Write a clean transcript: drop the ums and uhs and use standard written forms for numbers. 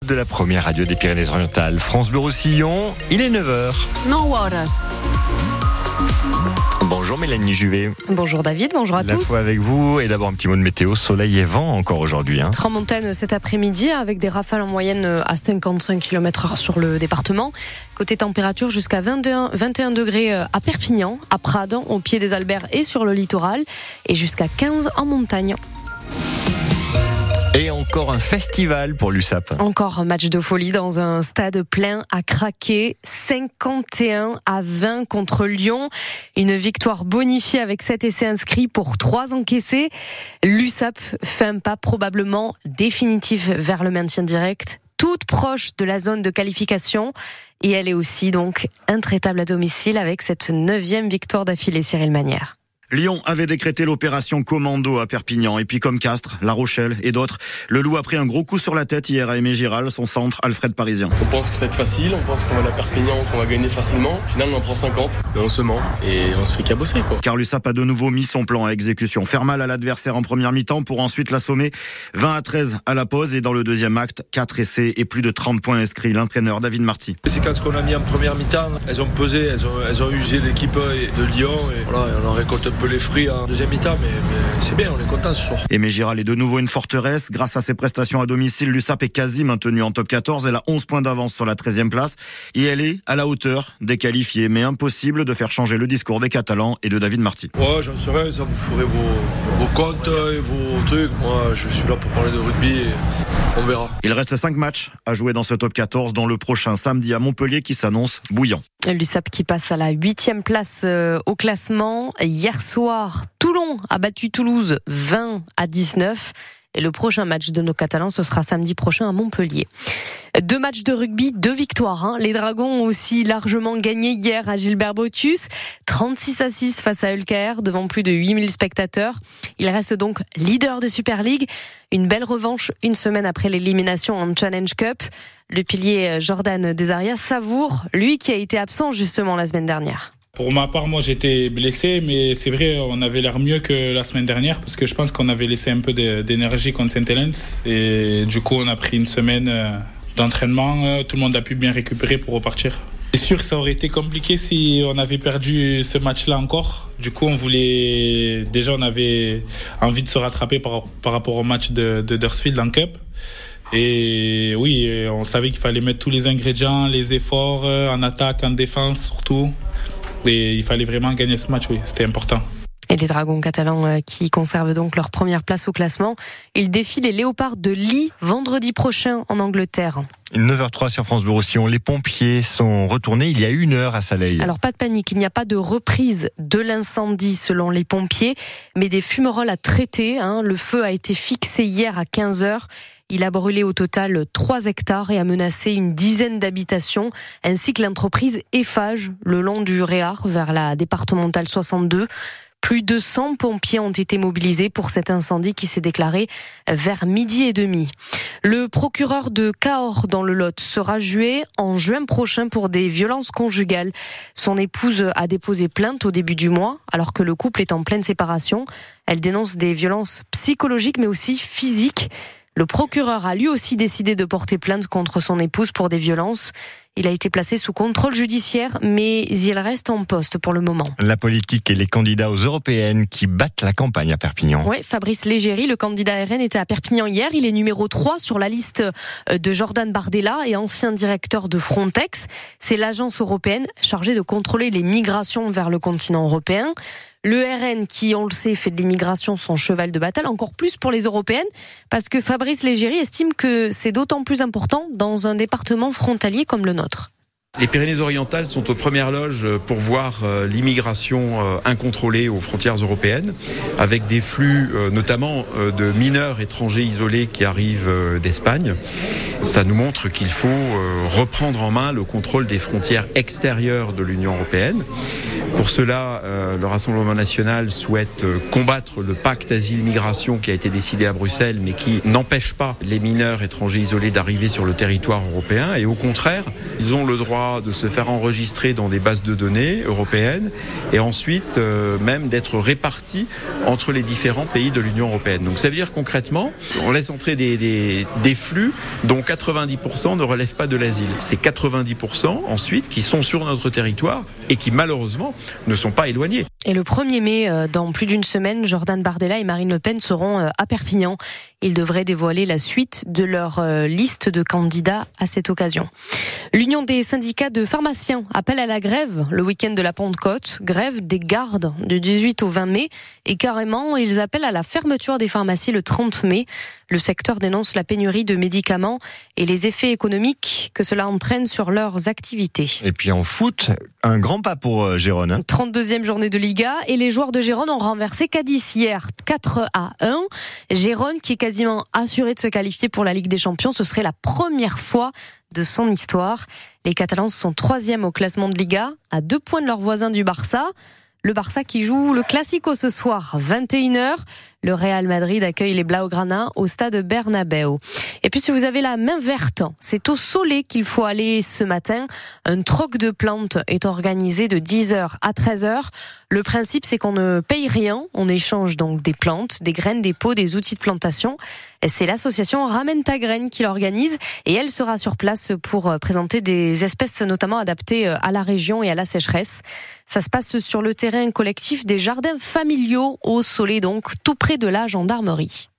de la première radio des Pyrénées-Orientales. France Bleu Roussillon, il est 9h. No horas. Bonjour Mélanie Juvet. Bonjour David, bonjour à tous. La fois avec vous et d'abord un petit mot de météo, soleil et vent encore aujourd'hui. Tramontaine cet après-midi avec des rafales en moyenne à 55 km/h sur le département. Côté température jusqu'à 21 degrés à Perpignan, à Prades, au pied des Alberts et sur le littoral et jusqu'à 15 en montagne. Et encore un festival pour l'USAP. Encore un match de folie dans un stade plein à craquer. 51-20 contre Lyon. Une victoire bonifiée avec 7 essais inscrits pour 3 encaissés. L'USAP fait un pas probablement définitif vers le maintien direct, toute proche de la zone de qualification. Et elle est aussi donc intraitable à domicile avec cette 9e victoire d'affilée, Cyril Manière. Lyon avait décrété l'opération Commando à Perpignan. Et puis comme Castres, La Rochelle et d'autres, le Loup a pris un gros coup sur la tête hier à Aimé Giral, son centre Alfred Parisien. On pense que ça va être facile, on pense qu'on va aller à Perpignan, qu'on va gagner facilement. Au final, on en prend 50, mais on se ment et on se fait cabosser, quoi. Car l'USAP a de nouveau mis son plan à exécution. Faire mal à l'adversaire en première mi-temps pour ensuite l'assommer. 20-13 à la pause et dans le deuxième acte, 4 essais et plus de 30 points inscrits. L'entraîneur David Marty. Les séquences qu'on a mis en première mi-temps, elles ont pesé, elles ont usé l'équipe de Lyon et voilà, on en récolte un peu les fruits en deuxième mi-temps, mais c'est bien, on est content ce soir. Aimé Giral est de nouveau une forteresse. Grâce à ses prestations à domicile, l'USAP est quasi maintenue en top 14. Elle a 11 points d'avance sur la 13e place et elle est à la hauteur des qualifiés. Mais impossible de faire changer le discours des Catalans et de David Marty. Ouais, j'en sais rien, ça vous ferez vos comptes et vos trucs. Moi, je suis là pour parler de rugby et on verra. Il reste 5 matchs à jouer dans ce top 14, dont le prochain samedi à Montpellier qui s'annonce bouillant. L'USAP qui passe à la 8e place au classement. Hier soir, Toulon a battu Toulouse 20-19. Et le prochain match de nos Catalans, ce sera samedi prochain à Montpellier. 2 matchs de rugby, 2 victoires. Les Dragons ont aussi largement gagné hier à Gilbert-Brutus. 36-6 face à LKR, devant plus de 8000 spectateurs. Ils restent donc leaders de Super League. Une belle revanche une semaine après l'élimination en Challenge Cup. Le pilier Jordan Desarias savoure, lui qui a été absent justement la semaine dernière. Pour ma part, moi j'étais blessé, mais c'est vrai, on avait l'air mieux que la semaine dernière parce que je pense qu'on avait laissé un peu d'énergie contre Saint-Hélène et du coup on a pris une semaine d'entraînement, tout le monde a pu bien récupérer pour repartir. C'est sûr que ça aurait été compliqué si on avait perdu ce match-là encore. Du coup, on avait envie de se rattraper par rapport au match de Huddersfield en Cup. Et oui, on savait qu'il fallait mettre tous les ingrédients, les efforts en attaque, en défense surtout. Et il fallait vraiment gagner ce match, oui, c'était important. Et les Dragons catalans qui conservent donc leur première place au classement. Ils défient les Léopards de Lee vendredi prochain en Angleterre. 9h03 sur France Bleu Roussillon. Les pompiers sont retournés il y a 1 heure à Saleil. Alors pas de panique, il n'y a pas de reprise de l'incendie selon les pompiers, mais des fumerolles à traiter. Le feu a été fixé hier à 15h. Il a brûlé au total 3 hectares et a menacé une dizaine d'habitations, ainsi que l'entreprise Eiffage, le long du Réard, vers la départementale 62. Plus de 100 pompiers ont été mobilisés pour cet incendie qui s'est déclaré vers 12h30. Le procureur de Cahors dans le Lot sera jugé en juin prochain pour des violences conjugales. Son épouse a déposé plainte au début du mois, alors que le couple est en pleine séparation. Elle dénonce des violences psychologiques mais aussi physiques. Le procureur a lui aussi décidé de porter plainte contre son épouse pour des violences. Il a été placé sous contrôle judiciaire, mais il reste en poste pour le moment. La politique et les candidats aux européennes qui battent la campagne à Perpignan. Oui, Fabrice Légéry, le candidat RN, était à Perpignan hier. Il est numéro 3 sur la liste de Jordan Bardella et ancien directeur de Frontex. C'est l'agence européenne chargée de contrôler les migrations vers le continent européen. Le RN, qui, on le sait, fait de l'immigration son cheval de bataille, encore plus pour les européennes, parce que Fabrice Légéry estime que c'est d'autant plus important dans un département frontalier comme le nôtre. Les Pyrénées-Orientales sont aux premières loges pour voir l'immigration incontrôlée aux frontières européennes, avec des flux notamment de mineurs étrangers isolés qui arrivent d'Espagne. Ça nous montre qu'il faut reprendre en main le contrôle des frontières extérieures de l'Union européenne. Pour cela, le Rassemblement national souhaite combattre le pacte asile-migration qui a été décidé à Bruxelles, mais qui n'empêche pas les mineurs étrangers isolés d'arriver sur le territoire européen. Et au contraire, ils ont le droit de se faire enregistrer dans des bases de données européennes et ensuite même d'être répartis entre les différents pays de l'Union européenne. Donc ça veut dire concrètement, on laisse entrer des flux dont 90% ne relèvent pas de l'asile. C'est 90% ensuite qui sont sur notre territoire et qui malheureusement ne sont pas éloignés. Et le 1er mai, dans plus d'une semaine, Jordan Bardella et Marine Le Pen seront à Perpignan. Ils devraient dévoiler la suite de leur liste de candidats à cette occasion. L'Union des syndicats de pharmaciens appelle à la grève le week-end de la Pentecôte, grève des gardes du 18 au 20 mai. Et carrément, ils appellent à la fermeture des pharmacies le 30 mai. Le secteur dénonce la pénurie de médicaments et les effets économiques que cela entraîne sur leurs activités. Et puis en foot, un grand pas pour Gérone. 32e journée de Liga et les joueurs de Gérone ont renversé Cadiz hier 4-1. Gérone qui est quasiment assuré de se qualifier pour la Ligue des Champions, ce serait la première fois de son histoire. Les Catalans sont 3e au classement de Liga, à 2 points de leur voisin du Barça. Le Barça qui joue le Classico ce soir, 21h. Le Real Madrid accueille les Blaugrana au stade Bernabéu. Et puis si vous avez la main verte, c'est au Soleil qu'il faut aller ce matin. Un troc de plantes est organisé de 10h à 13h. Le principe, c'est qu'on ne paye rien. On échange donc des plantes, des graines, des pots, des outils de plantation. Et c'est l'association Ramène ta graine qui l'organise et elle sera sur place pour présenter des espèces notamment adaptées à la région et à la sécheresse. Ça se passe sur le terrain collectif des jardins familiaux au Soleil, donc tout près de la gendarmerie.